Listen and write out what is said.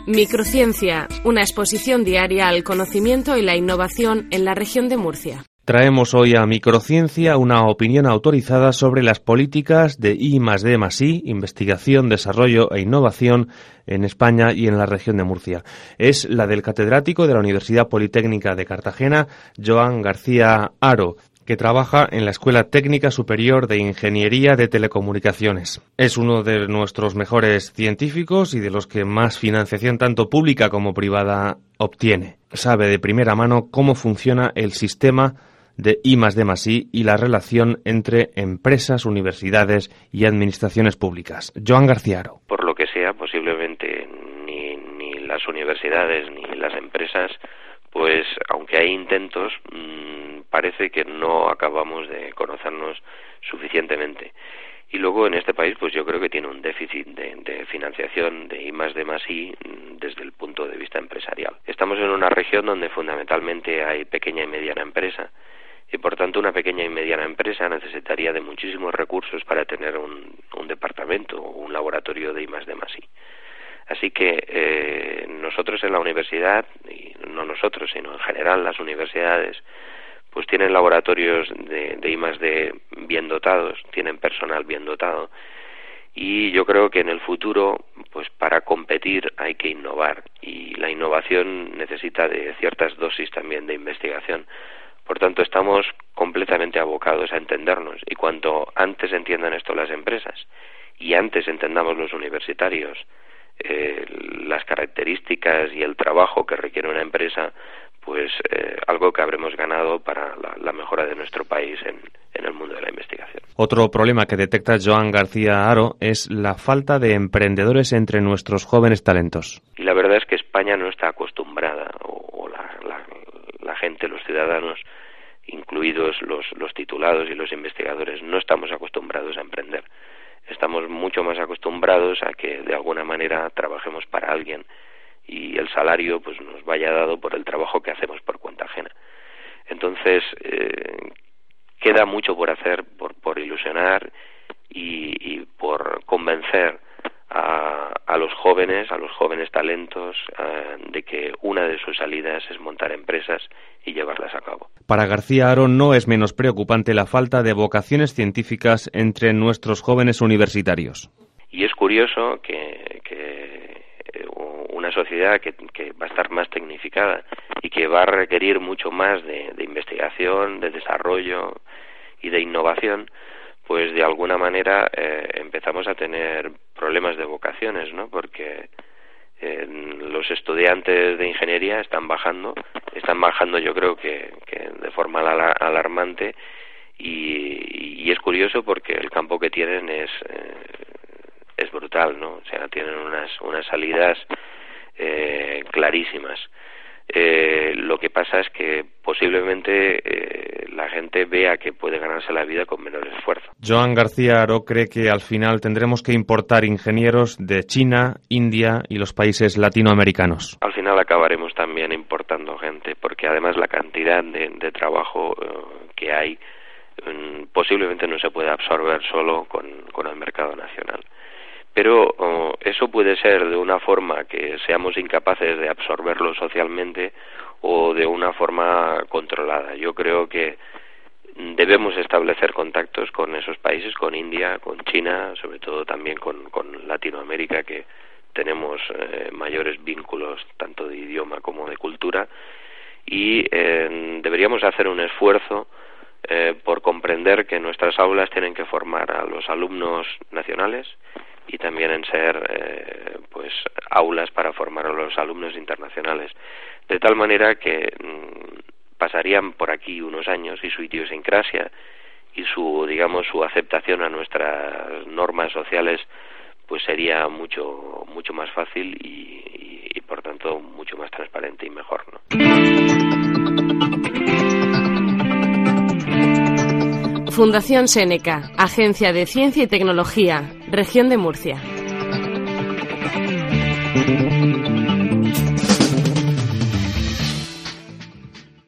Microciencia, una exposición diaria al conocimiento y la innovación en la región de Murcia. Traemos hoy a Microciencia una opinión autorizada sobre las políticas de I+D+I, investigación, desarrollo e innovación en España y en la región de Murcia. Es la del catedrático de la Universidad Politécnica de Cartagena, Joan García Haro, que trabaja en la Escuela Técnica Superior de Ingeniería de Telecomunicaciones. Es uno de nuestros mejores científicos y de los que más financiación tanto pública como privada obtiene. Sabe de primera mano cómo funciona el sistema de I+D+I y la relación entre empresas, universidades y administraciones públicas. Joan García Haro. Por lo que sea, posiblemente ni las universidades ni las empresas, pues aunque hay intentos, parece que no acabamos de conocernos suficientemente. Y luego en este país, pues yo creo que tiene un déficit de financiación de I+D+I desde el punto de vista empresarial. Estamos en una región donde fundamentalmente hay pequeña y mediana empresa, y por tanto una pequeña y mediana empresa necesitaría de muchísimos recursos para tener un departamento o un laboratorio de I+D+I. Así que nosotros en la universidad, y no nosotros, sino en general las universidades, pues tienen laboratorios de I+D bien dotados, tienen personal bien dotado, y yo creo que en el futuro, pues para competir hay que innovar, y la innovación necesita de ciertas dosis también de investigación. Por tanto, estamos completamente abocados a entendernos, y cuanto antes entiendan esto las empresas y antes entendamos los universitarios las características y el trabajo que requiere una empresa, pues algo que habremos ganado para la mejora de nuestro país en el mundo de la investigación. Otro problema que detecta Joan García Haro es la falta de emprendedores entre nuestros jóvenes talentos. Y la verdad es que España no está acostumbrada, o la gente, los ciudadanos, incluidos los titulados y los investigadores, no estamos acostumbrados a emprender. Estamos mucho más acostumbrados a que de alguna manera trabajemos para alguien y el salario pues nos vaya dado por el trabajo que hacemos por cuenta ajena. Entonces queda mucho por hacer, por ilusionar y por convencer a los jóvenes talentos de que una de sus salidas es montar empresas y llevarlas a cabo. Para García Haro no es menos preocupante la falta de vocaciones científicas entre nuestros jóvenes universitarios. Y es curioso que una sociedad que va a estar más tecnificada y que va a requerir mucho más de investigación, de desarrollo y de innovación, pues de alguna manera empezamos a tener problemas de vocaciones, ¿no? Porque los estudiantes de ingeniería están bajando yo creo que de forma alarmante, y es curioso porque el campo que tienen es brutal, ¿no? O sea, tienen unas salidas clarísimas. Lo que pasa es que posiblemente la gente vea que puede ganarse la vida con menor esfuerzo. Joan García Haro cree que al final tendremos que importar ingenieros de China, India y los países latinoamericanos. Al final acabaremos también importando gente, porque además la cantidad de trabajo que hay posiblemente no se puede absorber solo con el mercado nacional. Pero eso puede ser de una forma que seamos incapaces de absorberlo socialmente o de una forma controlada. Yo creo que debemos establecer contactos con esos países, con India, con China, sobre todo también con Latinoamérica, que tenemos mayores vínculos tanto de idioma como de cultura, y deberíamos hacer un esfuerzo por comprender que nuestras aulas tienen que formar a los alumnos nacionales y también en ser pues aulas para formar a los alumnos internacionales, de tal manera que pasarían por aquí unos años y su idiosincrasia y su aceptación a nuestras normas sociales pues sería mucho más fácil y por tanto mucho más transparente y mejor, ¿no? Fundación Seneca, Agencia de Ciencia y Tecnología, Región de Murcia.